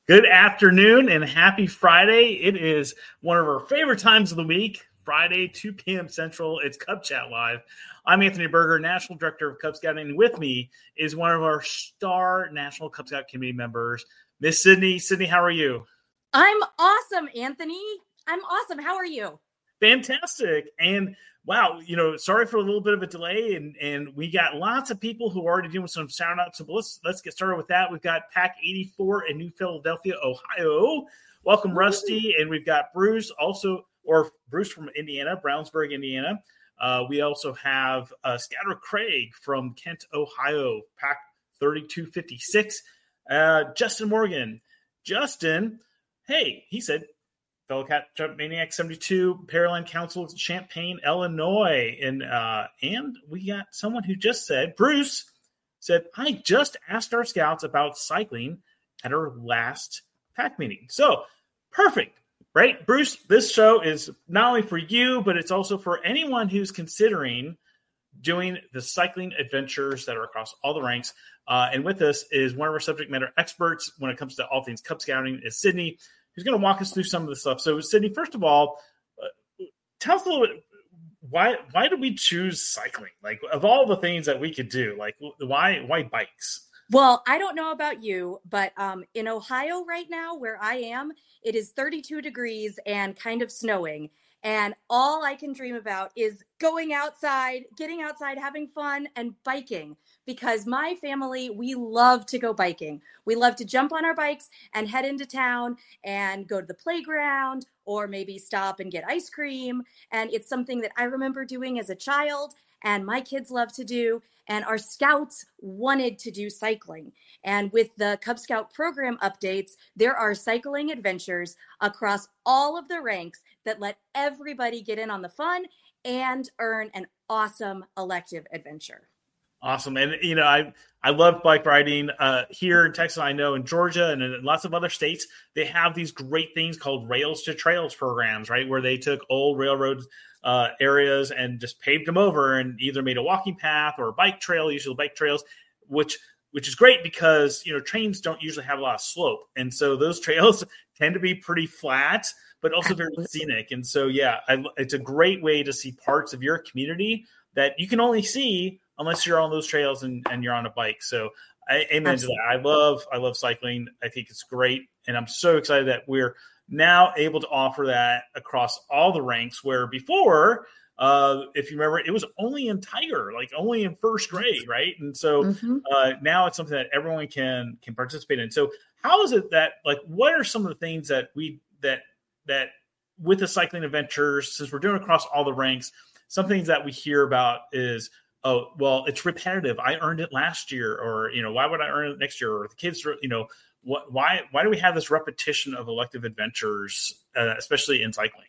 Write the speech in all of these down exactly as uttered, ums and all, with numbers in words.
Good afternoon and happy Friday. It is one of our favorite times of the week, Friday, two p.m. Central. It's Cub Chat Live. I'm Anthony Berger, National Director of Cub Scouting, and with me is one of our star National Cub Scout Committee members, Miss Sydney. Sydney, how are you? I'm awesome, Anthony. I'm awesome. How are you? Fantastic. And wow, you know, sorry for a little bit of a delay, and and we got lots of people who are already doing some shout outs. So let's let's get started with that. We've got Pack eighty-four in New Philadelphia, Ohio. Welcome, Rusty. And we've got Bruce also, or Bruce from Indiana, Brownsburg, Indiana. Uh, we also have uh, Scatter Craig from Kent, Ohio, Pack thirty-two fifty-six. Uh, Justin Morgan. Justin, hey, he said, fellow Cat Jump Maniac seventy-two, Pearland Council, Champaign, Illinois. And uh, and we got someone who just said, Bruce said, I just asked our scouts about cycling at our last pack meeting. So perfect, right? Bruce, this show is not only for you, but it's also for anyone who's considering doing the cycling adventures that are across all the ranks. Uh, and with us is one of our subject matter experts when it comes to all things Cub Scouting, is Sydney, who's going to walk us through some of the stuff. So, Sydney, first of all, uh, tell us a little bit, why why did we choose cycling? Like, of all the things that we could do, like, why why bikes? Well, I don't know about you, but um, in Ohio right now, where I am, it is thirty-two degrees and kind of snowing. And all I can dream about is going outside, getting outside, having fun, and biking. Because my family, we love to go biking. We love to jump on our bikes and head into town and go to the playground or maybe stop and get ice cream. And it's something that I remember doing as a child and my kids love to do. And our scouts wanted to do cycling. And with the Cub Scout program updates, there are cycling adventures across all of the ranks that let everybody get in on the fun and earn an awesome elective adventure. Awesome. And, you know, I I love bike riding uh, here in Texas. I know in Georgia and in lots of other states, they have these great things called Rails to Trails programs, right, where they took old railroad uh, areas and just paved them over and either made a walking path or a bike trail, usually bike trails, which which is great because, you know, trains don't usually have a lot of slope. And so those trails tend to be pretty flat, but also very scenic. And so, yeah, I, it's a great way to see parts of your community that you can only see unless you're on those trails and, and you're on a bike. So I amen Absolutely. to that. I love, I love cycling. I think it's great. And I'm so excited that we're now able to offer that across all the ranks, where before, uh, if you remember, it was only in Tiger, like only in first grade. Right. And so mm-hmm. uh, now it's something that everyone can, can participate in. So how is it that, like, what are some of the things that we, that, that with the cycling adventures, since we're doing across all the ranks, some things that we hear about is, oh, well, it's repetitive. I earned it last year, or, you know, why would I earn it next year? Or the kids, you know, what, why, why do we have this repetition of elective adventures, uh, especially in cycling?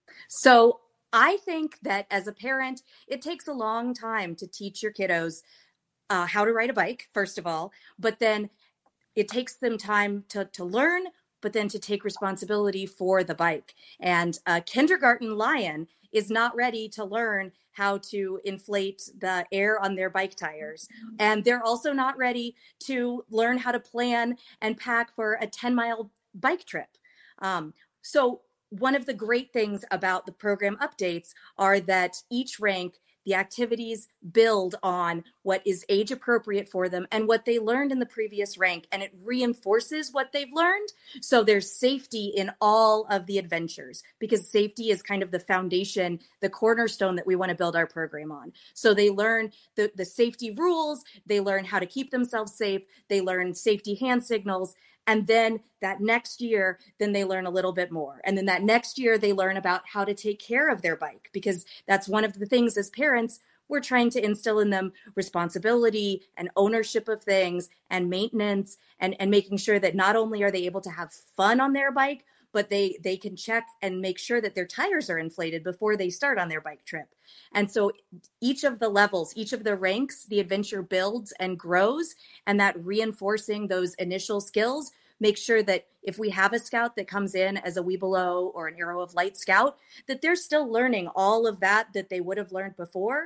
So I think that as a parent, it takes a long time to teach your kiddos uh, how to ride a bike, first of all, but then it takes them time to, to learn, but then to take responsibility for the bike. And uh, kindergarten Lion is not ready to learn how to inflate the air on their bike tires. And they're also not ready to learn how to plan and pack for a ten mile bike trip. Um, so one of the great things about the program updates are that each rank, the activities build on what is age appropriate for them and what they learned in the previous rank, and it reinforces what they've learned. So there's safety in all of the adventures, because safety is kind of the foundation, the cornerstone that we want to build our program on. So they learn the, the safety rules, they learn how to keep themselves safe, they learn safety hand signals. And then that next year, then they learn a little bit more. And then that next year, they learn about how to take care of their bike, because that's one of the things as parents, we're trying to instill in them responsibility and ownership of things and maintenance, and, and making sure that not only are they able to have fun on their bike, but they, they can check and make sure that their tires are inflated before they start on their bike trip. And so each of the levels, each of the ranks, the adventure builds and grows, and that reinforcing those initial skills, make sure that if we have a scout that comes in as a Webelow or an Arrow of Light scout, that they're still learning all of that that they would have learned before,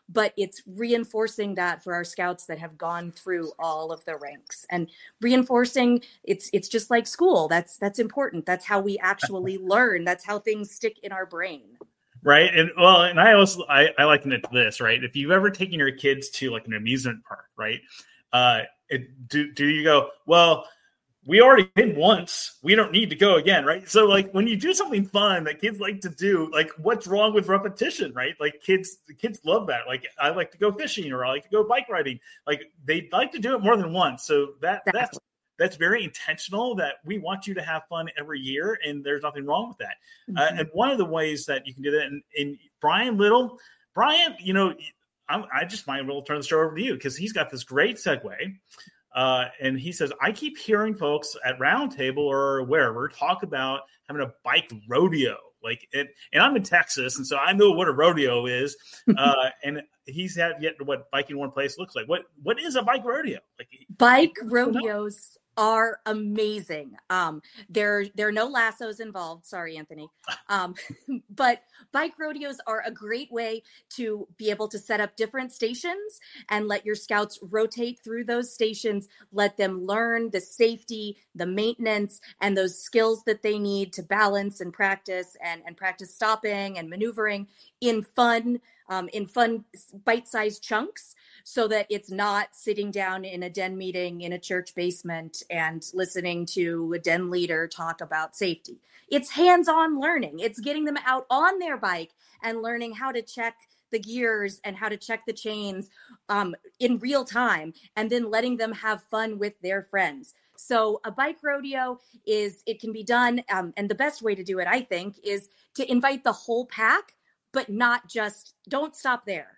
but it's reinforcing that for our scouts that have gone through all of the ranks, and reinforcing it's it's just like school. That's that's important. That's how we actually learn. That's how things stick in our brain. Right. And well, and I also, I, I liken it to this, right? If you've ever taken your kids to like an amusement park, right? Uh, it, do, do you go, well, we already did once, we don't need to go again, right? So like when you do something fun that kids like to do, like what's wrong with repetition, right? Like kids, kids love that. Like I like to go fishing, or I like to go bike riding. Like they like to do it more than once. So that that's that's very intentional, that we want you to have fun every year, and there's nothing wrong with that. Mm-hmm. Uh, and one of the ways that you can do that, and, and Brian Little, Brian, you know, I'm, I just might as well turn the show over to you, because he's got this great segue. Uh, and he says, I keep hearing folks at Roundtable or wherever talk about having a bike rodeo. Like, it, and I'm in Texas, and so I know what a rodeo is. Uh, and he's had yet what Biking One Place looks like. What what is a bike rodeo? Like, bike rodeos are amazing. Um, there, there are no lassos involved. Sorry, Anthony. Um, but bike rodeos are a great way to be able to set up different stations and let your scouts rotate through those stations, let them learn the safety, the maintenance, and those skills that they need to balance and practice and, and practice stopping and maneuvering in fun, um, in fun bite-sized chunks, so that it's not sitting down in a den meeting in a church basement and listening to a den leader talk about safety. It's hands-on learning. It's getting them out on their bike and learning how to check the gears and how to check the chains um, in real time, and then letting them have fun with their friends. So a bike rodeo is, it can be done. Um, and the best way to do it, I think, is to invite the whole pack, but not just, don't stop there.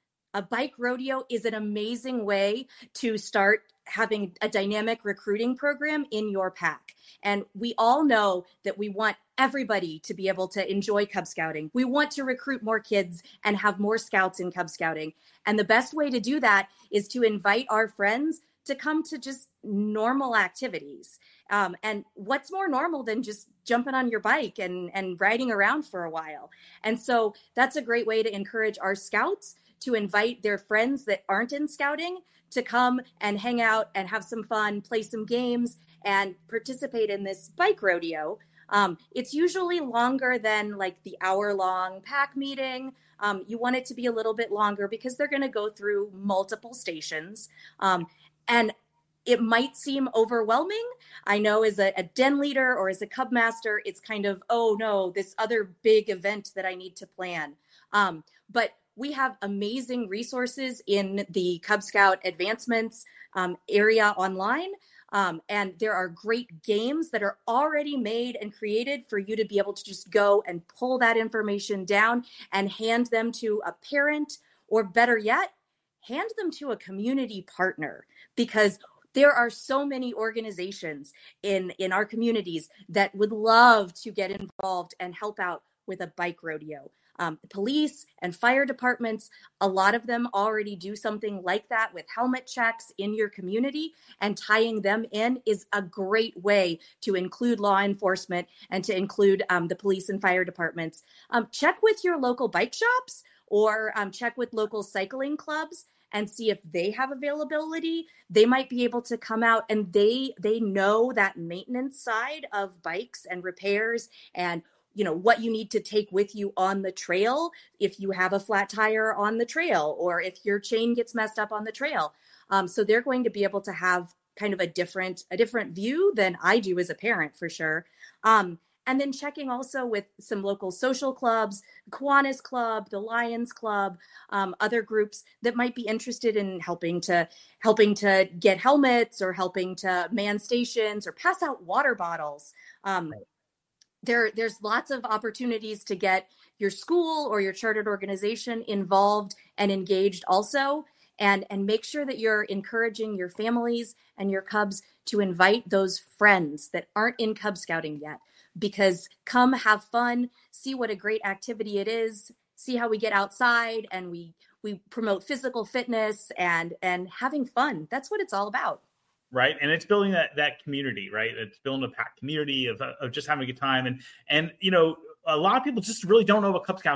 A bike rodeo is an amazing way to start having a dynamic recruiting program in your pack. And we all know that we want everybody to be able to enjoy Cub Scouting. We want to recruit more kids and have more scouts in Cub Scouting. And the best way to do that is to invite our friends to come to just normal activities. Um, and what's more normal than just jumping on your bike and, and riding around for a while? And so that's a great way to encourage our scouts to invite their friends that aren't in scouting to come and hang out and have some fun, play some games, and participate in this bike rodeo. Um, it's usually longer than like the hour-long pack meeting. Um, you want it to be a little bit longer because they're going to go through multiple stations. Um, and it might seem overwhelming. I know as a, a den leader or as a Cub master, it's kind of, oh no, this other big event that I need to plan. Um, but we have amazing resources in the Cub Scout advancements um, area online. Um, and there are great games that are already made and created for you to be able to just go and pull that information down and hand them to a parent, or better yet, hand them to a community partner, because there are so many organizations in, in our communities that would love to get involved and help out with a bike rodeo. Um, police and fire departments, a lot of them already do something like that with helmet checks in your community, and tying them in is a great way to include law enforcement and to include um, the police and fire departments. Um, check with your local bike shops, or um, check with local cycling clubs and see if they have availability. They might be able to come out, and they they know that maintenance side of bikes and repairs, and you know, what you need to take with you on the trail if you have a flat tire on the trail, or if your chain gets messed up on the trail. Um, so they're going to be able to have kind of a different, a different view than I do as a parent, for sure. Um, and then checking also with some local social clubs, Kiwanis Club, the Lions Club, um, other groups that might be interested in helping to helping to get helmets, or helping to man stations, or pass out water bottles. Um, right. There, there's lots of opportunities to get your school or your chartered organization involved and engaged also, and, and make sure that you're encouraging your families and your Cubs to invite those friends that aren't in Cub Scouting yet, because come have fun, see what a great activity it is, see how we get outside and we, we promote physical fitness and, and having fun. That's what it's all about. Right. And it's building that, that community, right? It's building a pack community of, of just having a good time. And, and, you know, a lot of people just really don't know what Cub Scouts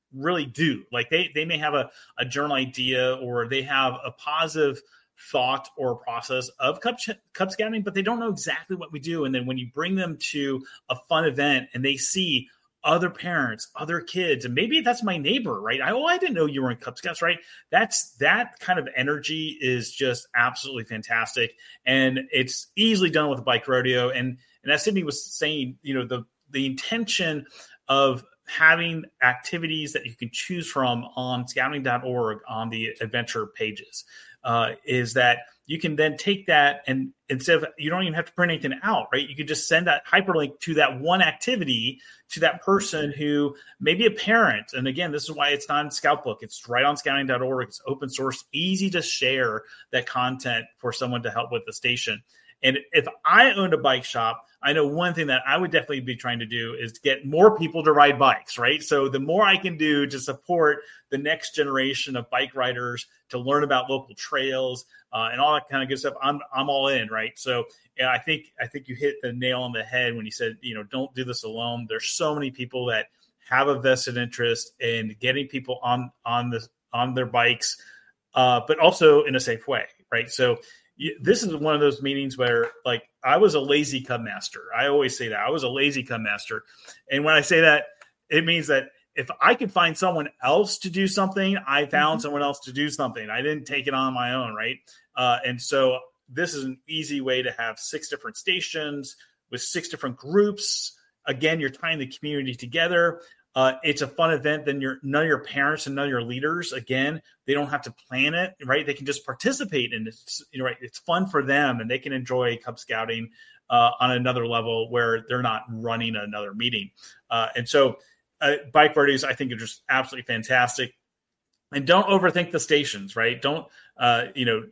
really do. Like they, they may have a, a journal idea, or they have a positive thought or process of Cub, Cub Scouting, but they don't know exactly what we do. And then when you bring them to a fun event and they see other parents, other kids, and maybe that's my neighbor, right? I, oh, I didn't know you were in Cub Scouts, right? That's that kind of energy is just absolutely fantastic. And it's easily done with a bike rodeo. And, and as Sydney was saying, you know, the, the intention of having activities that you can choose from on scouting dot org on the adventure pages uh, is that you can then take that, and instead of, you don't even have to print anything out, right? You can just send that hyperlink to that one activity to that person who may be a parent. And again, this is why it's not in Scoutbook. It's right on scouting dot org. It's open source, easy to share that content for someone to help with the station. And if I owned a bike shop, I know one thing that I would definitely be trying to do is to get more people to ride bikes, right? So the more I can do to support the next generation of bike riders to learn about local trails uh, and all that kind of good stuff, I'm I'm all in, right? So yeah, I think I think you hit the nail on the head when you said, you know, don't do this alone. There's so many people that have a vested interest in getting people on on the on their bikes, uh, but also in a safe way, right? So this is one of those meetings where, like, I was a lazy Cub master. I always say that. I was a lazy Cub master. And when I say that, it means that if I could find someone else to do something, I found mm-hmm. someone else to do something. I didn't take it on my own, right? Uh, and so this is an easy way to have six different stations with six different groups. Again, you're tying the community together. Uh, it's a fun event. Then your none of your parents and none of your leaders, again, they don't have to plan it, right? They can just participate in it. It's, you know, right? It's fun for them, and they can enjoy Cub Scouting uh, on another level where they're not running another meeting. Uh, and so uh, bike rodeos, I think, are just absolutely fantastic. And don't overthink the stations, right? Don't, uh, you know,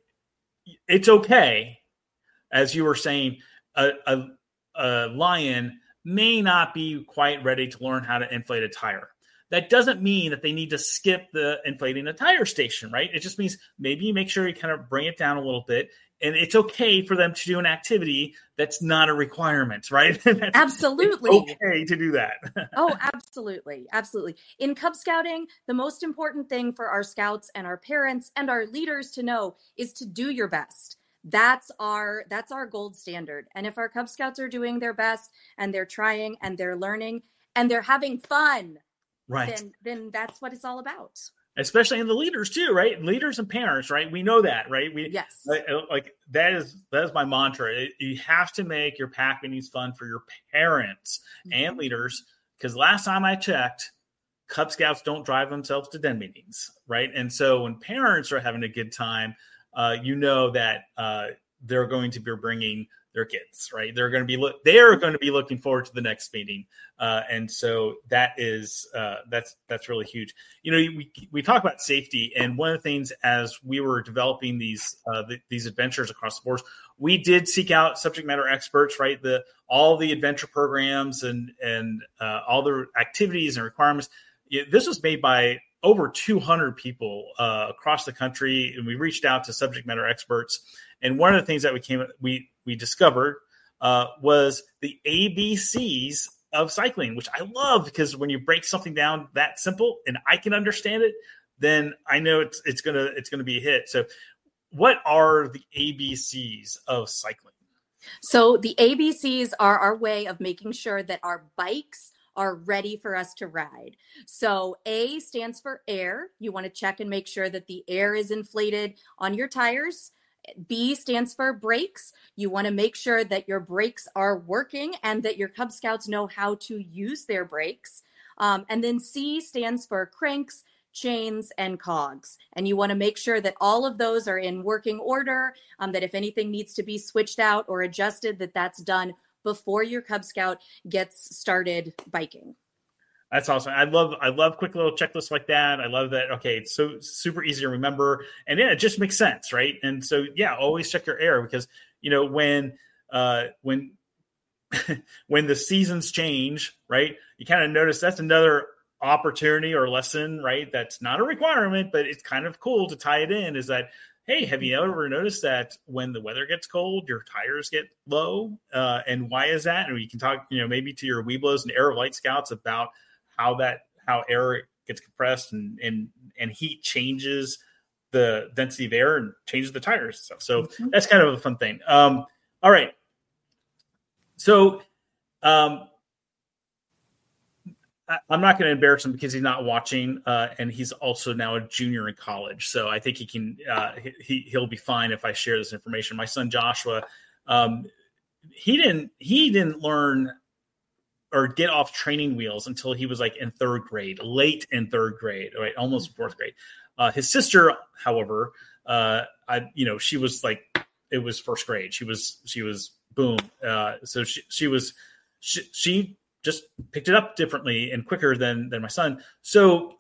it's okay, as you were saying, a, a, a lion may not be quite ready to learn how to inflate a tire. That doesn't mean that they need to skip the inflating a tire station, right? It just means maybe you make sure you kind of bring it down a little bit, and it's okay for them to do an activity that's not a requirement, right? Absolutely. It's okay to do that. Oh, absolutely. Absolutely. In Cub Scouting, the most important thing for our scouts and our parents and our leaders to know is to do your best. That's our that's our gold standard. And if our Cub Scouts are doing their best and they're trying and they're learning and they're having fun, right, then then that's what it's all about. Especially in the leaders too, right? Leaders and parents, right? We know that, right? We yes, like, like that is that is my mantra. It, you have to make your pack meetings fun for your parents mm-hmm. and leaders, because last time I checked, Cub Scouts don't drive themselves to den meetings, right? And so when parents are having a good time, Uh, you know that uh, they're going to be bringing their kids, right? They're going to be lo- they're going to be looking forward to the next meeting, uh, and so that is uh, that's that's really huge. You know, we we talk about safety, and one of the things as we were developing these uh, the, these adventures across the board, we did seek out subject matter experts, right? The all the adventure programs and and uh, all the activities and requirements. This was made by over two hundred people uh, across the country, and we reached out to subject matter experts. And one of the things that we came we we discovered uh, was the A B Cs of cycling, which I love, because when you break something down that simple and I can understand it, then I know it's it's gonna it's gonna be a hit. So, what are the A B Cs of cycling? So the A B Cs are our way of making sure that our bikes are ready for us to ride. So A stands for air. You want to check and make sure that the air is inflated on your tires. B stands for brakes. You want to make sure that your brakes are working and that your Cub Scouts know how to use their brakes. Um, and then C stands for cranks, chains, and cogs. And you want to make sure that all of those are in working order, um, that if anything needs to be switched out or adjusted, that that's done before your Cub Scout gets started biking. That's awesome. I love, I love quick little checklists like that. I love that. Okay. It's so super easy to remember, and yeah, it just makes sense. Right. And so, yeah, always check your air, because, you know, when, uh, when, when the seasons change, right, you kind of notice that's another opportunity or lesson, right? That's not a requirement, but it's kind of cool to tie it in, is that, hey, have you ever noticed that when the weather gets cold, your tires get low? Uh, and why is that? And we can talk, you know, maybe to your Webelos and Air of Light Scouts about how that, how air gets compressed and and and heat changes the density of air and changes the tires and stuff. So mm-hmm. that's kind of a fun thing. Um, all right. So um, I, I'm not going to embarrass him because he's not watching, uh, and he's also now a junior in college. So I think he can uh, he he'll be fine if I share this information. My son Joshua, um, he didn't he didn't learn or get off training wheels until he was like in third grade, late in third grade, right, almost fourth grade. Uh, his sister, however, uh, I you know she was like it was first grade. She was she was boom. Uh, so she she was she, she just picked it up differently and quicker than than my son. So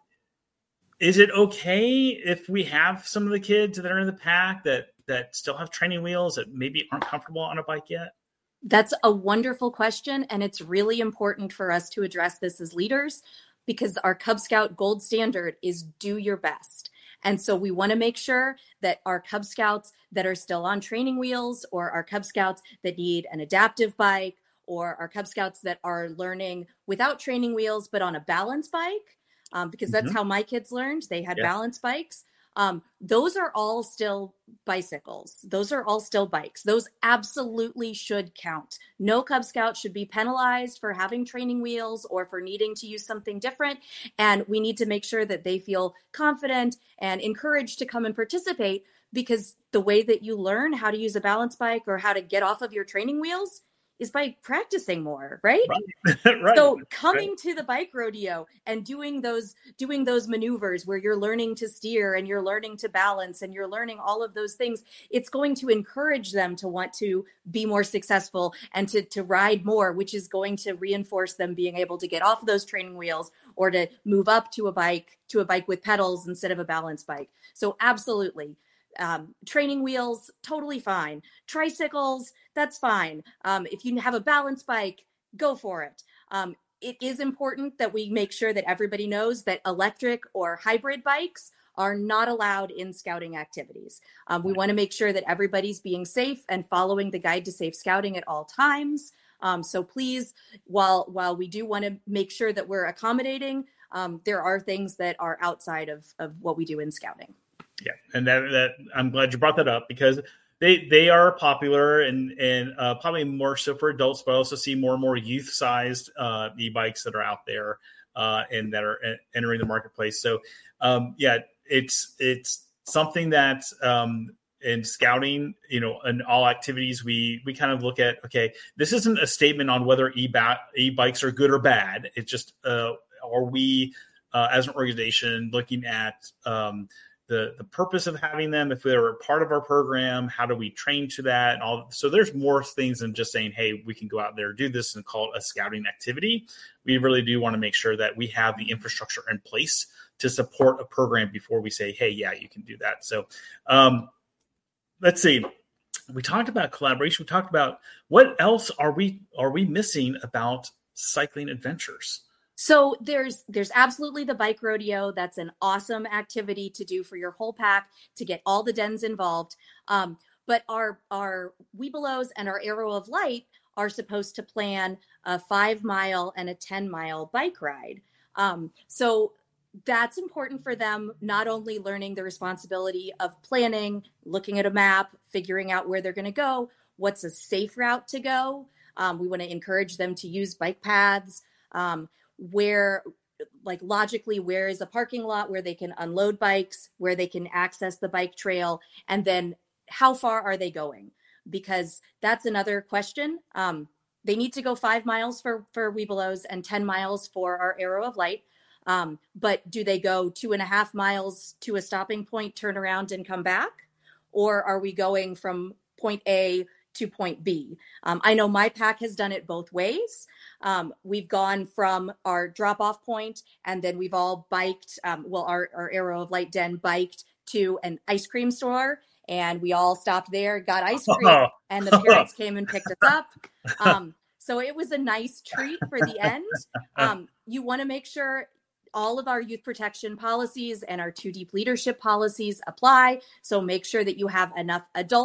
is it okay if we have some of the kids that are in the pack that that still have training wheels that maybe aren't comfortable on a bike yet? That's a wonderful question, and it's really important for us to address this as leaders because our Cub Scout gold standard is do your best. And so we want to make sure that our Cub Scouts that are still on training wheels, or our Cub Scouts that need an adaptive bike, or our Cub Scouts that are learning without training wheels but on a balance bike, um, because that's mm-hmm. how my kids learned. They had yeah. balance bikes. Um, those are all still bicycles. Those are all still bikes. Those absolutely should count. No Cub Scout should be penalized for having training wheels or for needing to use something different. And we need to make sure that they feel confident and encouraged to come and participate, because the way that you learn how to use a balance bike or how to get off of your training wheels is by practicing more, right? Right. Right. So coming right. to the bike rodeo and doing those doing those maneuvers where you're learning to steer and you're learning to balance and you're learning all of those things, it's going to encourage them to want to be more successful and to, to ride more, which is going to reinforce them being able to get off of those training wheels or to move up to a bike, to a bike with pedals instead of a balance bike. So absolutely. Um, training wheels, totally fine. Tricycles, that's fine. Um, if you have a balance bike, go for it. Um, it is important that we make sure that everybody knows that electric or hybrid bikes are not allowed in scouting activities. Um, we want to make sure that everybody's being safe and following the Guide to Safe Scouting at all times. Um, so please, while while we do want to make sure that we're accommodating, um, there are things that are outside of, of what we do in scouting. Yeah, and that, that I'm glad you brought that up, because they they are popular and and uh, probably more so for adults, but I also see more and more youth-sized uh, e-bikes that are out there uh, and that are entering the marketplace. So um, yeah, it's it's something that um, in scouting, you know, in all activities, we we kind of look at, okay, this isn't a statement on whether e-ba- e-bikes are good or bad. It's just uh, are we uh, as an organization looking at um, the the purpose of having them, if they're a part of our program, how do we train to that? And all. So there's more things than just saying, hey, we can go out there, do this and call it a scouting activity. We really do want to make sure that we have the infrastructure in place to support a program before we say, hey, yeah, you can do that. So um, let's see. We talked about collaboration. We talked about what else are we are we missing about cycling adventures? So there's there's absolutely the bike rodeo. That's an awesome activity to do for your whole pack to get all the dens involved. Um, but our our Webelos and our Arrow of Light are supposed to plan a five mile and a ten mile bike ride. Um, so that's important for them, not only learning the responsibility of planning, looking at a map, figuring out where they're going to go, what's a safe route to go. Um, we want to encourage them to use bike paths. Um, where like logically, where is a parking lot where they can unload bikes, where they can access the bike trail, and then how far are they going? Because that's another question. Um, they need to go five miles for, for Webelos and ten miles for our Arrow of Light. Um, but do they go two and a half miles to a stopping point, turn around and come back? Or are we going from point A to point B? Um, I know my pack has done it both ways. Um, we've gone from our drop-off point, and then we've all biked, um, well, our, our Arrow of Light den biked to an ice cream store, and we all stopped there, got ice cream, and the parents came and picked us up. Um, so it was a nice treat for the end. Um, you want to make sure all of our youth protection policies and our Two Deep leadership policies apply. So make sure that you have enough adults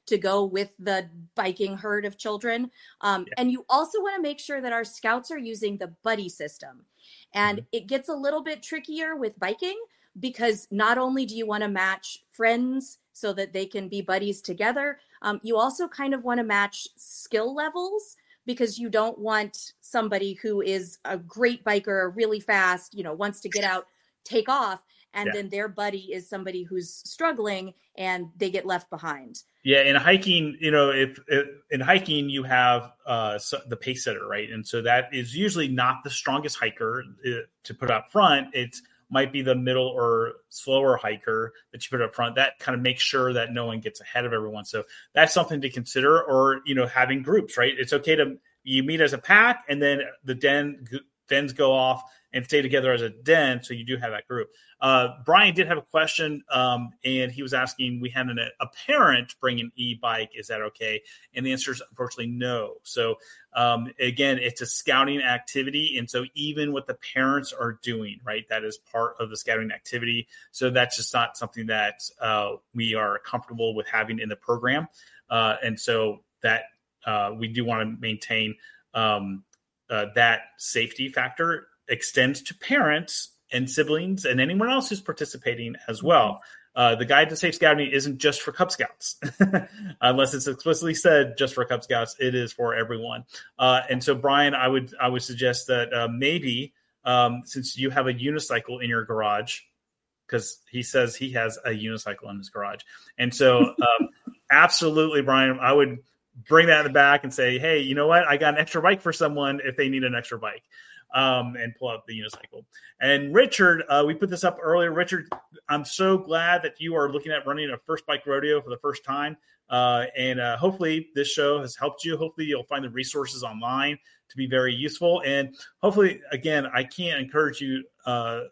to go with the biking herd of children. Um, yeah. And you also want to make sure that our scouts are using the buddy system. And mm-hmm. it gets a little bit trickier with biking because not only do you want to match friends so that they can be buddies together, um, you also kind of want to match skill levels, because you don't want somebody who is a great biker, really fast, you know, wants to get out, take off, and yeah. then their buddy is somebody who's struggling and they get left behind. Yeah, in hiking, you know, if, if in hiking you have uh, so the pace setter, right? And so that is usually not the strongest hiker uh, to put up front. It's might be the middle or slower hiker that you put up front. That kind of makes sure that no one gets ahead of everyone. So that's something to consider. Or, you know, having groups, right? It's okay to you meet as a pack, and then the den dens go off and stay together as a den. So you do have that group. Uh, Brian did have a question, um, and he was asking, we had an, a parent bring an e-bike. Is that okay? And the answer is unfortunately no. So um, again, it's a scouting activity. And so even what the parents are doing, right, that is part of the scouting activity. So that's just not something that uh, we are comfortable with having in the program. Uh, and so that uh, we do want to maintain um, uh, that safety factor extends to parents and siblings and anyone else who's participating as well. Uh, the Guide to Safe Scouting isn't just for Cub Scouts, unless it's explicitly said just for Cub Scouts. It is for everyone. Uh, and so, Brian, I would I would suggest that uh, maybe um, since you have a unicycle in your garage, because he says he has a unicycle in his garage, and so um, absolutely, Brian, I would bring that in the back and say, hey, you know what? I got an extra bike for someone if they need an extra bike. Um, and pull out the unicycle. And Richard, uh, we put this up earlier. Richard, I'm so glad that you are looking at running a first bike rodeo for the first time. Uh, and uh, hopefully this show has helped you. Hopefully you'll find the resources online to be very useful. And hopefully, again, I can't encourage you uh,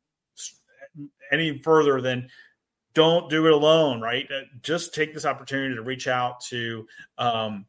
any further than don't do it alone, right? Uh, just take this opportunity to reach out to um,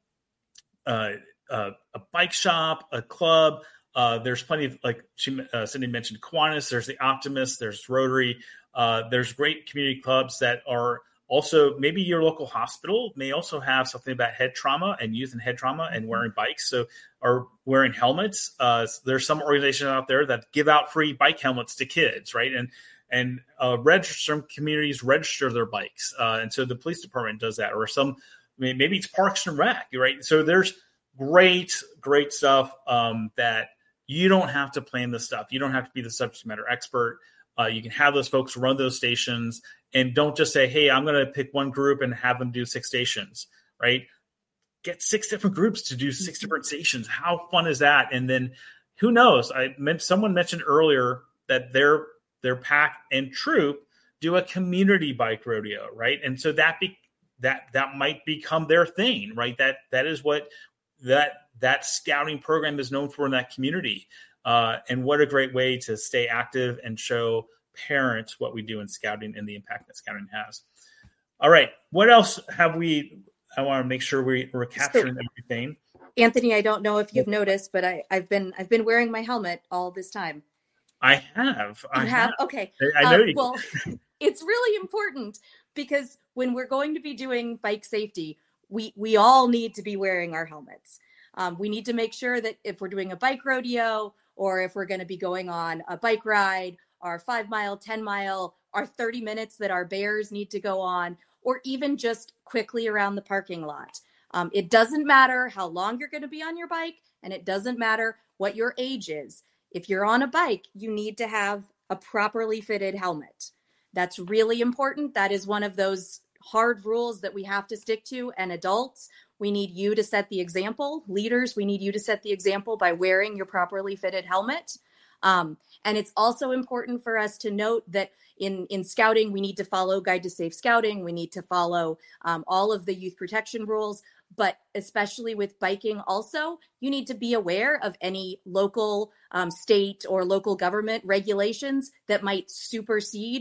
uh, uh, a bike shop, a club. Uh, there's plenty of, like she, uh, Cindy mentioned, Kiwanis, there's the Optimist, there's Rotary. Uh, there's great community clubs that are also, maybe your local hospital may also have something about head trauma and youth and head trauma and wearing bikes. So, or wearing helmets. Uh, there's some organizations out there that give out free bike helmets to kids, right? And and uh, register, some communities register their bikes. Uh, and so the police department does that, or some, maybe it's Parks and Rec, right? So there's great, great stuff um, that you don't have to plan this stuff. You don't have to be the subject matter expert. Uh, you can have those folks run those stations, and don't just say, hey, I'm going to pick one group and have them do six stations, right? Get six different groups to do six different stations. How fun is that? And then who knows? I meant someone mentioned earlier that their their pack and troop do a community bike rodeo, right? And so that be, that that might become their thing, right? That that is what that that scouting program is known for in that community. Uh, and what a great way to stay active and show parents what we do in scouting and the impact that scouting has. All right. What else have we, I want to make sure we, we're capturing so, everything. Anthony, I don't know if you've noticed, but I, I've been, I've been wearing my helmet all this time. I have. You I have? have. Okay. I, I know um, you. Well, it's really important because when we're going to be doing bike safety, we, we all need to be wearing our helmets. Um, we need to make sure that if we're doing a bike rodeo or if we're going to be going on a bike ride, our five mile, ten mile, our thirty minutes that our bears need to go on, or even just quickly around the parking lot. Um, it doesn't matter how long you're going to be on your bike, and it doesn't matter what your age is. If you're on a bike, you need to have a properly fitted helmet. That's really important. That is one of those hard rules that we have to stick to. And adults, we need you to set the example. Leaders, we need you to set the example by wearing your properly fitted helmet. Um, and it's also important for us to note that in, in scouting, we need to follow Guide to Safe Scouting. We need to follow um, all of the youth protection rules. But especially with biking also, you need to be aware of any local, um, state or local government regulations that might supersede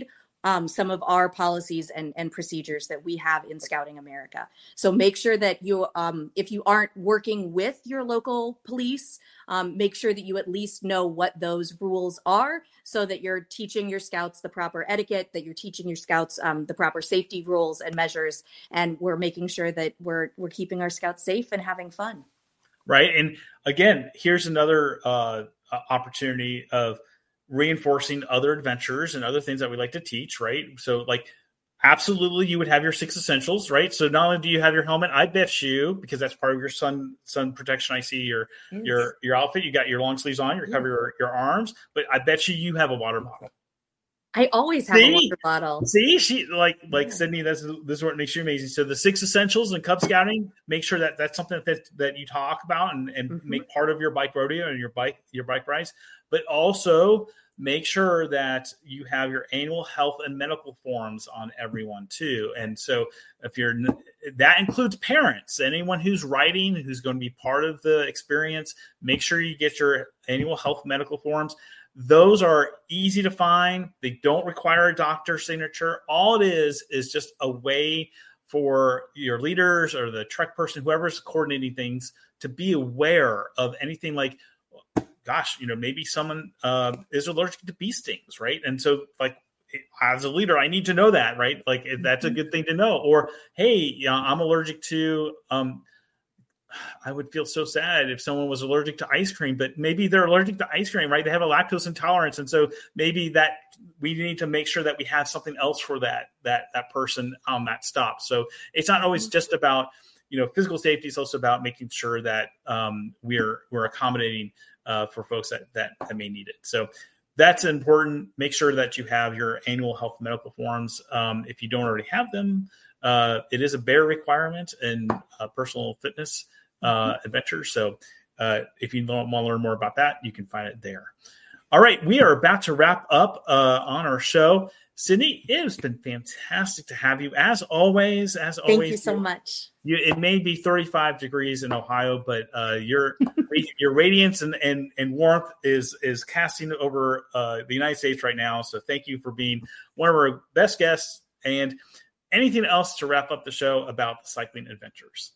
um, some of our policies and, and procedures that we have in Scouting America. So make sure that you, um, if you aren't working with your local police, um, make sure that you at least know what those rules are so that you're teaching your scouts the proper etiquette, that you're teaching your scouts um, the proper safety rules and measures, and we're making sure that we're we're keeping our scouts safe and having fun. Right. And again, here's another uh, opportunity of reinforcing other adventures and other things that we like to teach, right? So like, absolutely, you would have your six essentials, right? So not only do you have your helmet, I bet you, because that's part of your sun sun protection. I see your yes. your your outfit. You got your long sleeves on. You cover your, your arms, but I bet you you have a water bottle. I always have see? a water bottle. See, she like like yeah. Sydney. That's this is what makes you amazing. So the six essentials in Cub Scouting. Make sure that that's something that that you talk about and, and mm-hmm. make part of your bike rodeo and your bike your bike rides. But also make sure that you have your annual health and medical forms on everyone too. And so if you're, that includes parents, anyone who's riding, who's going to be part of the experience, make sure you get your annual health medical forms. Those are easy to find. They don't require a doctor's signature. All it is, is just a way for your leaders or the trek person, whoever's coordinating things, to be aware of anything like, gosh, you know, maybe someone uh, is allergic to bee stings, right? And so, like, as a leader, I need to know that, right? Like, that's a good thing to know. Or, hey, you know, I'm allergic to, um, I would feel so sad if someone was allergic to ice cream, but maybe they're allergic to ice cream, right? They have a lactose intolerance. And so maybe that we need to make sure that we have something else for that, that, that person on that stop. So it's not always just about, you know, physical safety. It's also about making sure that um, we're, we're accommodating Uh, for folks that, that that may need it. So that's important. Make sure that you have your annual health medical forms. Um, if you don't already have them, uh, it is a bare requirement in uh, personal fitness uh, mm-hmm. adventures. So uh, if you want to learn more about that, you can find it there. All right, we are about to wrap up uh, on our show. Sydney, it has been fantastic to have you as always. As Thank always, thank you so much. You, it may be thirty-five degrees in Ohio, but uh, your your radiance and, and, and warmth is is casting over uh, the United States right now. So thank you for being one of our best guests. And anything else to wrap up the show about the cycling adventures?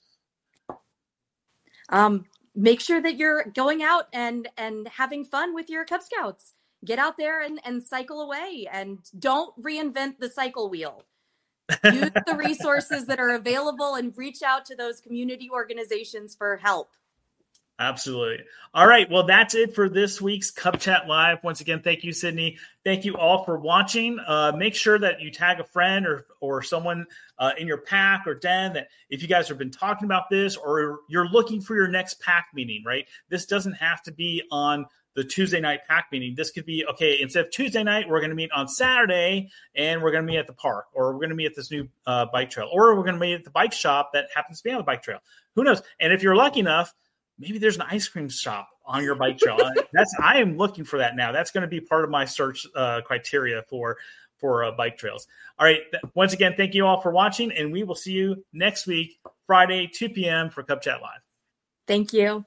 Um, make sure that you're going out and and having fun with your Cub Scouts. Get out there and, and cycle away, and don't reinvent the cycle wheel. Use the resources that are available and reach out to those community organizations for help. Absolutely. All right. Well, that's it for this week's Cub Chat Live. Once again, thank you, Sydney. Thank you all for watching. Uh, make sure that you tag a friend or or someone uh, in your pack or den that if you guys have been talking about this or you're looking for your next pack meeting, right? This doesn't have to be on the Tuesday night pack meeting. This could be, okay, instead of Tuesday night, we're going to meet on Saturday and we're going to meet at the park, or we're going to meet at this new uh, bike trail, or we're going to meet at the bike shop that happens to be on the bike trail. Who knows? And if you're lucky enough, maybe there's an ice cream shop on your bike trail. That's I am looking for that now. That's going to be part of my search uh, criteria for, for uh, bike trails. All right. Once again, thank you all for watching, and we will see you next week, Friday, two p.m. for Cub Chat Live. Thank you.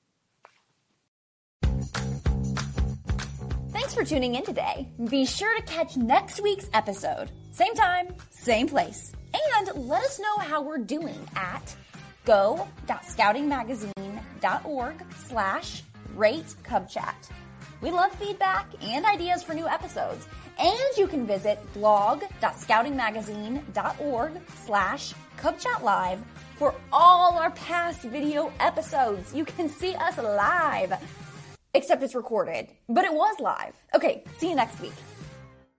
Thanks for tuning in today. Be sure to catch next week's episode. Same time, same place. And let us know how we're doing at go.scoutingmagazine.org slash rate cubchat. We love feedback and ideas for new episodes. And you can visit blog.scoutingmagazine.org slash cubchatlive for all our past video episodes. You can see us live. Except it's recorded, but it was live. Okay, see you next week.